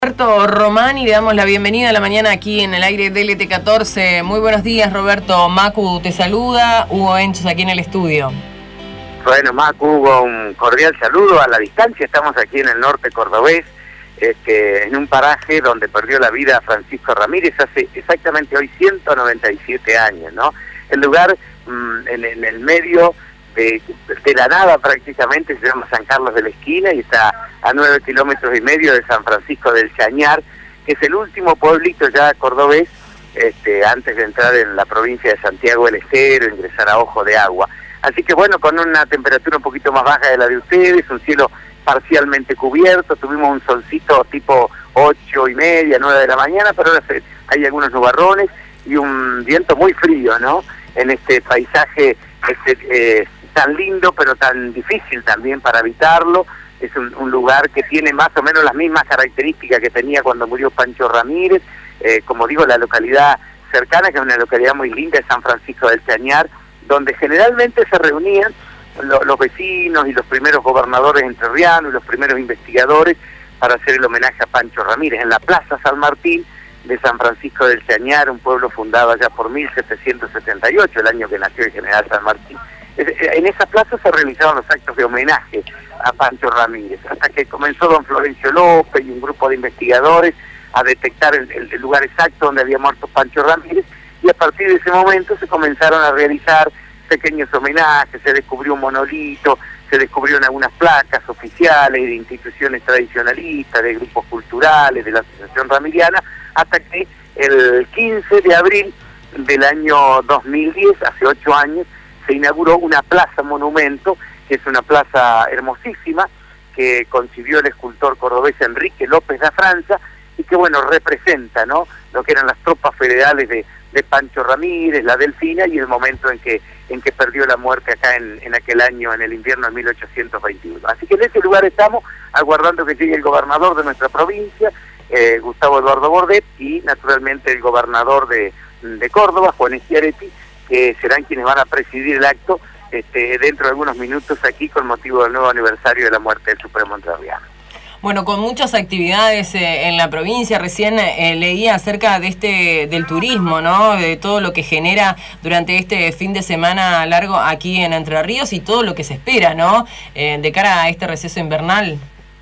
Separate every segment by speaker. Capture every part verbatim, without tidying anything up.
Speaker 1: Roberto Román y le damos la bienvenida a la mañana aquí en el aire de L T catorce. Muy buenos días, Roberto. Macu te saluda, Hugo Enchos aquí en el estudio.
Speaker 2: Bueno, Macu, Hugo, un cordial saludo a la distancia. Estamos aquí en el norte cordobés, este, en un paraje donde perdió la vida Francisco Ramírez hace exactamente hoy ciento noventa y siete años, ¿no? El lugar mmm, en, en el medio de, de la nada prácticamente se llama San Carlos de la Esquina y está a nueve kilómetros y medio de San Francisco del Chañar, que es el último pueblito ya cordobés, este, antes de entrar en la provincia de Santiago del Estero, ingresar a Ojo de Agua. Así que bueno, con una temperatura un poquito más baja de la de ustedes, un cielo parcialmente cubierto, tuvimos un solcito tipo ocho y media, nueve de la mañana, pero ahora se, hay algunos nubarrones y un viento muy frío, ¿no? En este paisaje este, eh, tan lindo, pero tan difícil también para habitarlo. Es un, un lugar que tiene más o menos las mismas características que tenía cuando murió Pancho Ramírez. Eh, como digo, la localidad cercana, que es una localidad muy linda, es San Francisco del Chañar, donde generalmente se reunían lo, los vecinos y los primeros gobernadores entrerrianos y los primeros investigadores para hacer el homenaje a Pancho Ramírez en la Plaza San Martín de San Francisco del Chañar, un pueblo fundado allá por mil setecientos setenta y ocho, el año que nació el general San Martín. En esa plaza se realizaban los actos de homenaje a Pancho Ramírez, hasta que comenzó don Florencio López y un grupo de investigadores a detectar el, el, el lugar exacto donde había muerto Pancho Ramírez, y a partir de ese momento se comenzaron a realizar pequeños homenajes, se descubrió un monolito, se descubrieron algunas placas oficiales de instituciones tradicionalistas, de grupos culturales, de la Asociación Ramiriana, hasta que el quince de abril del año dos mil diez, hace ocho años, se inauguró una plaza monumento, que es una plaza hermosísima, que concibió el escultor cordobés Enrique López da Franza, y que bueno, representa, ¿no?, lo que eran las tropas federales de, de Pancho Ramírez, la Delfina, y el momento en que en que perdió la muerte acá en, en aquel año, en el invierno de mil ochocientos veintiuno. Así que en ese lugar estamos, aguardando que llegue el gobernador de nuestra provincia, eh, Gustavo Eduardo Bordet, y naturalmente el gobernador de, de Córdoba, Juan Schiaretti, que serán quienes van a presidir el acto este, dentro de algunos minutos aquí con motivo del nuevo aniversario de la muerte del Supremo Entrerriano.
Speaker 1: Bueno, con muchas actividades eh, en la provincia, recién eh, leía acerca de este del turismo, ¿no? De todo lo que genera durante este fin de semana largo aquí en Entre Ríos y todo lo que se espera, ¿no? Eh, de cara a este receso invernal.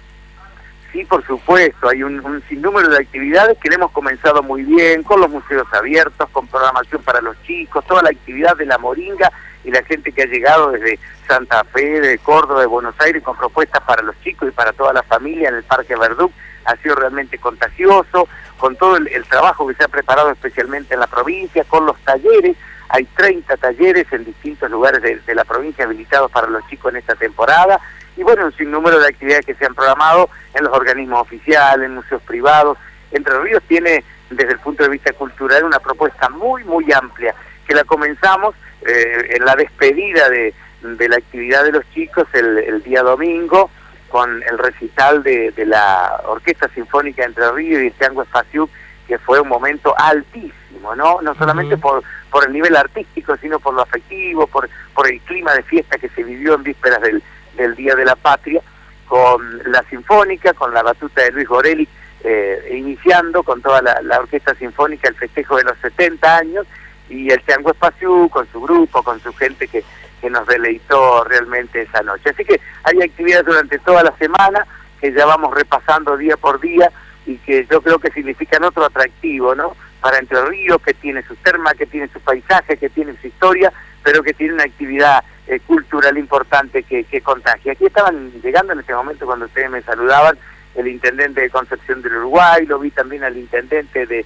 Speaker 2: Sí, por supuesto, hay un, un sinnúmero de actividades que le hemos comenzado muy bien, con los museos abiertos, con programación para los chicos, toda la actividad de la Moringa y la gente que ha llegado desde Santa Fe, de Córdoba, de Buenos Aires, con propuestas para los chicos y para toda la familia en el Parque Verdú, ha sido realmente contagioso, con todo el, el trabajo que se ha preparado especialmente en la provincia, con los talleres. Hay treinta talleres en distintos lugares de, de la provincia habilitados para los chicos en esta temporada, y bueno, un sinnúmero de actividades que se han programado en los organismos oficiales, en museos privados. Entre Ríos tiene, desde el punto de vista cultural, una propuesta muy, muy amplia, que la comenzamos eh, en la despedida de, de la actividad de los chicos el, el día domingo, con el recital de, de la Orquesta Sinfónica de Entre Ríos y el Chango Espaciuc, que fue un momento altísimo, ¿no? No solamente uh-huh. por, por el nivel artístico, sino por lo afectivo, por, por el clima de fiesta que se vivió en vísperas del, del Día de la Patria, con la Sinfónica, con la batuta de Luis Goreli, eh, iniciando con toda la, la Orquesta Sinfónica el festejo de los setenta años, y el Chango Espaciuc con su grupo, con su gente que, que nos deleitó realmente esa noche. Así que hay actividades durante toda la semana que ya vamos repasando día por día, y que yo creo que significan otro atractivo, ¿no?, para Entre Ríos, que tiene sus termas, que tiene su paisaje, que tiene su historia, pero que tiene una actividad eh, cultural importante que, que contagia. Aquí estaban llegando en este momento, cuando ustedes me saludaban, el intendente de Concepción del Uruguay, lo vi también al intendente de,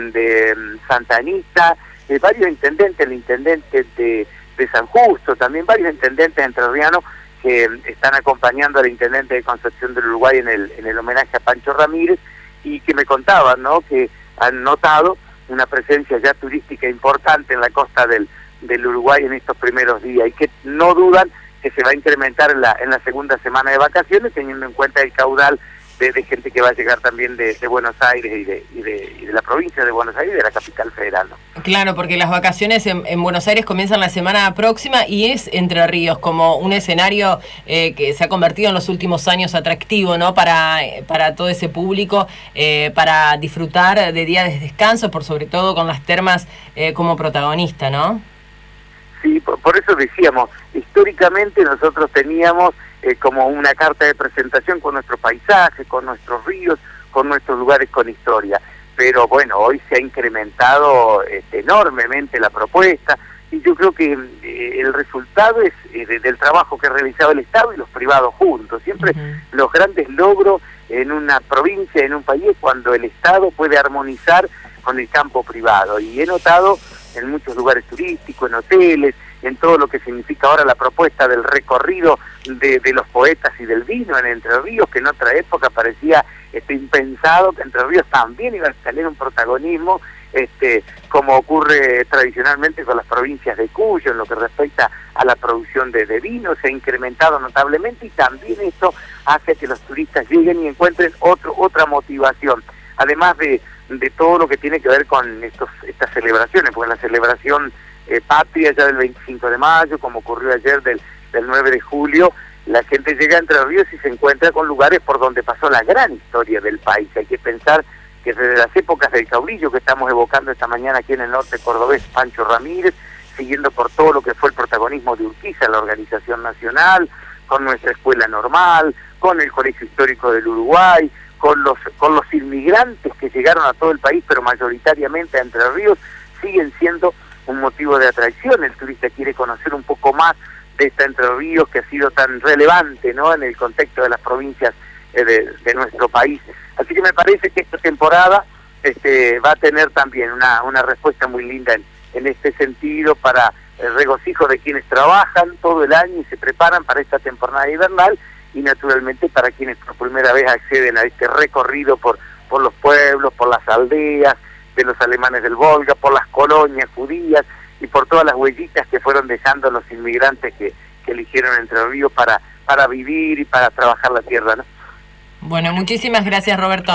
Speaker 2: de Santa Anita, eh, varios intendentes, el intendente de, de San Justo, también varios intendentes entrerrianos que están acompañando al intendente de Concepción del Uruguay en el, en el homenaje a Pancho Ramírez, y que me contaban, ¿no?, que han notado una presencia ya turística importante en la costa del, del Uruguay en estos primeros días, y que no dudan que se va a incrementar en la, en la segunda semana de vacaciones, teniendo en cuenta el caudal de, de gente que va a llegar también de, de Buenos Aires y de, y, de, y de la provincia de Buenos Aires y de la capital federal, ¿no?
Speaker 1: Claro, porque las vacaciones en, en Buenos Aires comienzan la semana próxima y es Entre Ríos como un escenario eh, que se ha convertido en los últimos años atractivo, ¿no? Para, para todo ese público, eh, para disfrutar de días de descanso, por sobre todo con las termas eh, como protagonista, ¿no?
Speaker 2: Sí, por, por eso decíamos, históricamente nosotros teníamos eh, como una carta de presentación con nuestro paisaje, con nuestros ríos, con nuestros lugares con historia. Pero bueno, hoy se ha incrementado este, enormemente la propuesta y yo creo que eh, el resultado es eh, de, del trabajo que ha realizado el Estado y los privados juntos. Siempre uh-huh. los grandes logros en una provincia, en un país, cuando el Estado puede armonizar con el campo privado. Y he notado en muchos lugares turísticos, en hoteles, en todo lo que significa ahora la propuesta del recorrido de, de los poetas y del vino en Entre Ríos, que en otra época parecía este, impensado que Entre Ríos también iba a tener un protagonismo, este, como ocurre tradicionalmente con las provincias de Cuyo, en lo que respecta a la producción de, de vino, se ha incrementado notablemente y también esto hace que los turistas lleguen y encuentren otro, otra motivación, además de, de todo lo que tiene que ver con estos, estas celebraciones, porque la celebración Eh, patria ya del veinticinco de mayo, como ocurrió ayer del, del nueve de julio, la gente llega a Entre Ríos y se encuentra con lugares por donde pasó la gran historia del país. Hay que pensar que desde las épocas del caudillo que estamos evocando esta mañana aquí en el norte cordobés, Pancho Ramírez, siguiendo por todo lo que fue el protagonismo de Urquiza, la organización nacional, con nuestra escuela normal, con el Colegio Histórico del Uruguay, con los, con los inmigrantes que llegaron a todo el país, pero mayoritariamente a Entre Ríos, siguen siendo un motivo de atracción. El turista quiere conocer un poco más de esta Entre Ríos que ha sido tan relevante, ¿no?, en el contexto de las provincias eh, de, de nuestro país. Así que me parece que esta temporada este, va a tener también una, una respuesta muy linda en, en este sentido para el regocijo de quienes trabajan todo el año y se preparan para esta temporada invernal y naturalmente para quienes por primera vez acceden a este recorrido por, por los pueblos, por las aldeas de los alemanes del Volga, por las colonias judías y por todas las huellitas que fueron dejando los inmigrantes que, que eligieron Entre Ríos para, para vivir y para trabajar la tierra, ¿no?
Speaker 1: Bueno, muchísimas gracias, Roberto.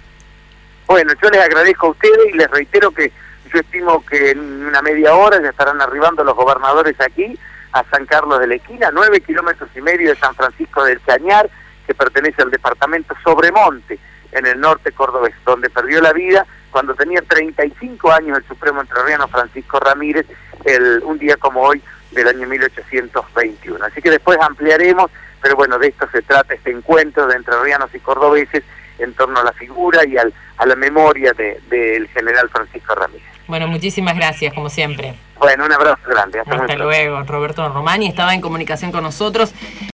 Speaker 2: Bueno, yo les agradezco a ustedes y les reitero que yo estimo que en una media hora ya estarán arribando los gobernadores aquí a San Carlos de la Esquina, nueve kilómetros y medio de San Francisco del Chañar, que pertenece al departamento Sobremonte, en el norte cordobés, donde perdió la vida cuando tenía treinta y cinco años el supremo entrerriano Francisco Ramírez, el, un día como hoy del año mil ochocientos veintiuno. Así que después ampliaremos, pero bueno, de esto se trata este encuentro de entrerrianos y cordobeses en torno a la figura y al, a la memoria del de, de general Francisco Ramírez.
Speaker 1: Bueno, muchísimas gracias, como siempre.
Speaker 2: Bueno, un abrazo grande.
Speaker 1: Hasta, Hasta luego. Roberto Romani estaba en comunicación con nosotros.